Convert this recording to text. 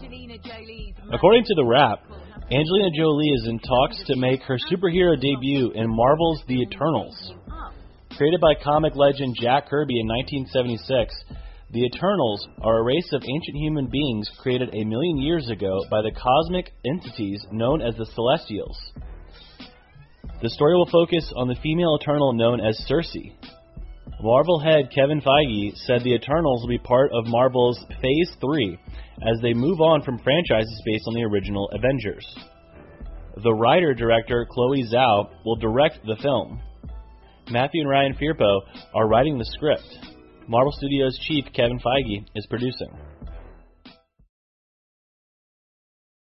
According to The Wrap, Angelina Jolie is in talks to make her superhero debut in Marvel's The Eternals. Created by comic legend Jack Kirby in 1976, the Eternals are a race of ancient human beings created 1 million years ago by the cosmic entities known as the Celestials. The story will focus on the female Eternal known as Sersi. Marvel head Kevin Feige said the Eternals will be part of Marvel's Phase 3 as they move on from franchises based on the original Avengers. The writer-director Chloe Zhao will direct the film. Matthew and Ryan Firpo are writing the script. Marvel Studios chief Kevin Feige is producing.